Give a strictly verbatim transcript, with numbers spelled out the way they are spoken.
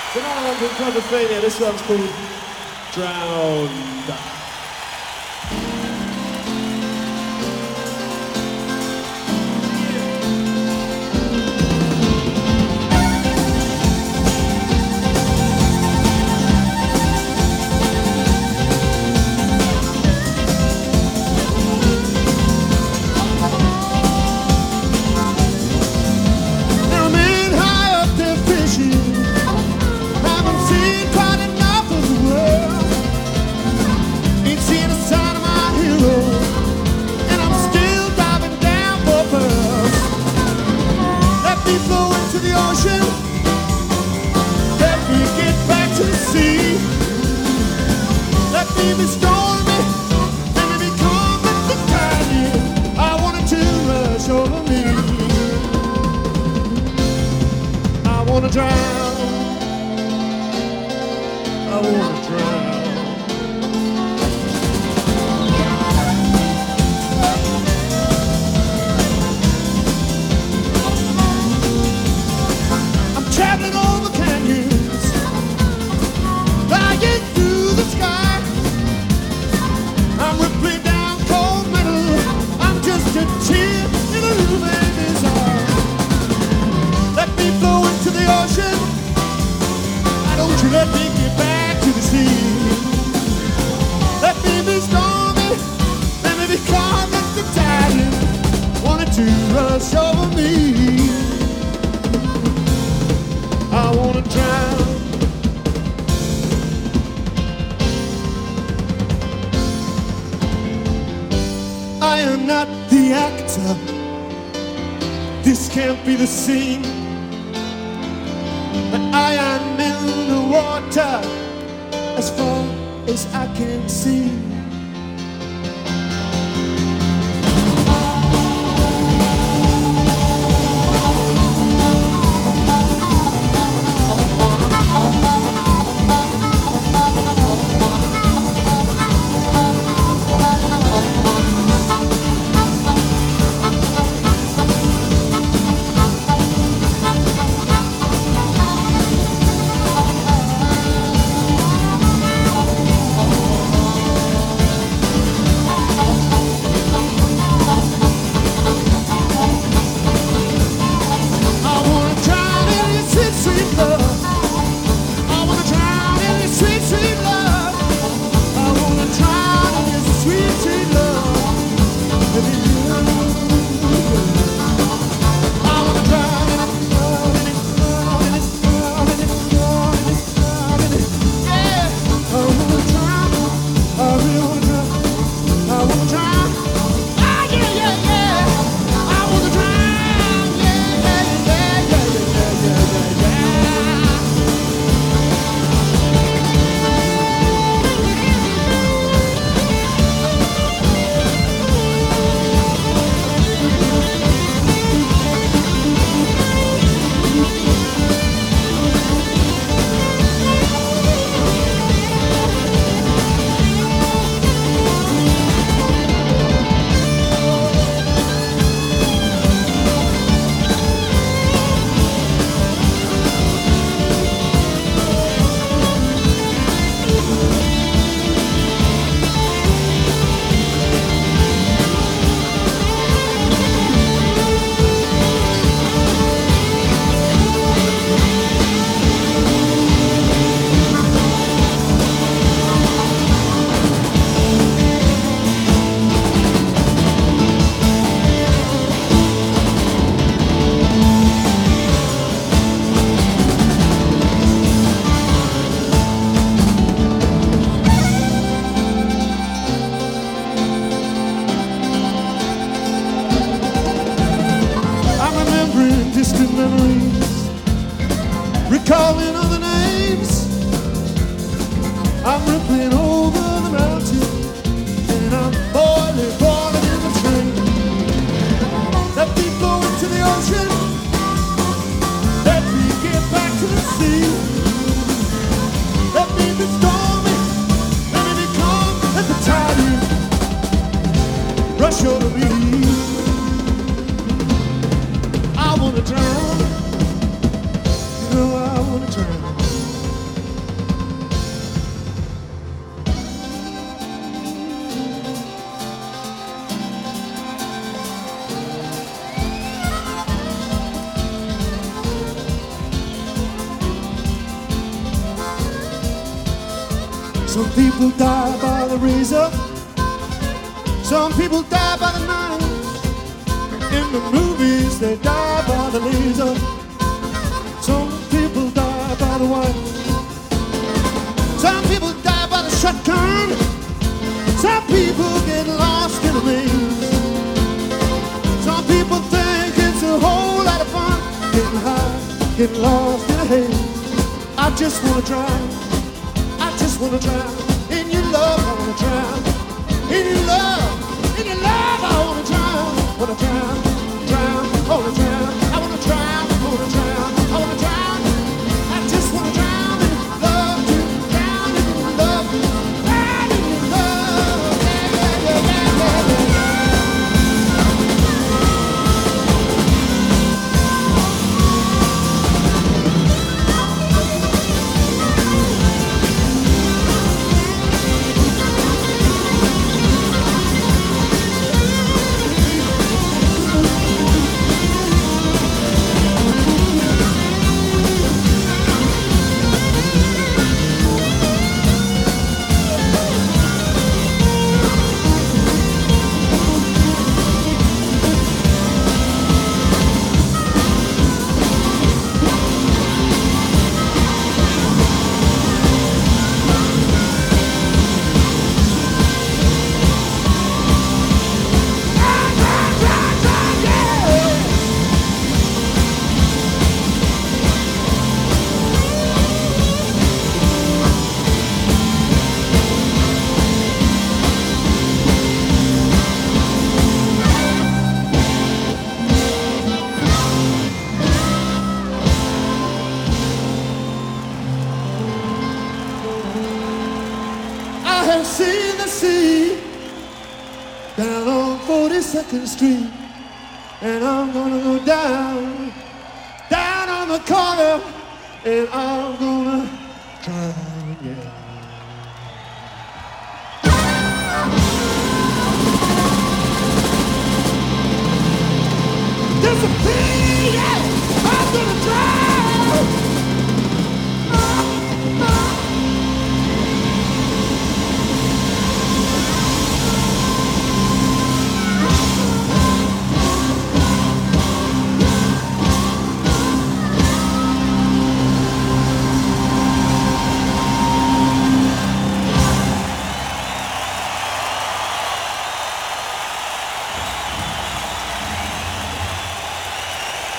So now on to Club Athenia. This one's called Drowned. I wanna drown, I wanna drown. I'm traveling over canyons, flying through the sky. I'm rippling down cold metal, I'm just a tear in a little baby's eye. Let me flow into the ocean, why don't you let me get back to the sea? Let me be stormy, let me be calm at the tide, wanted to rush over me. I wanna drown. I am not the actor, this can't be the scene, but I am in the water as far as I can see. Distant memories, recalling other names. I'm rippling over the mountain, and I'm boiling, boiling in the train. Let me flow into the ocean, let me get back to the sea. Let me be stormy, let me be calm, let the tide rush over me. I wanna drown, you know I wanna drown. Some people die by the razor. Some people die by the knife. In the movies, they die by the laser. Some people die by the wife. Some people die by the shotgun. Some people get lost in a maze. Some people think it's a whole lot of fun, getting high, getting lost in a haze. I just wanna drown. I just wanna drown. In your love, I wanna drown. In your love, in your love, I wanna drown. Wanna drown, drown, I wanna drown. I wanna drown, I wanna drown, I wanna drown. I just wanna drown in love, to drown in love, drown in love. Yeah, yeah, yeah, yeah, yeah, yeah. I have seen the sea down on forty-second Street, and I'm gonna go down, down on the corner, and I'm gonna drown, yeah. Disappear, yeah.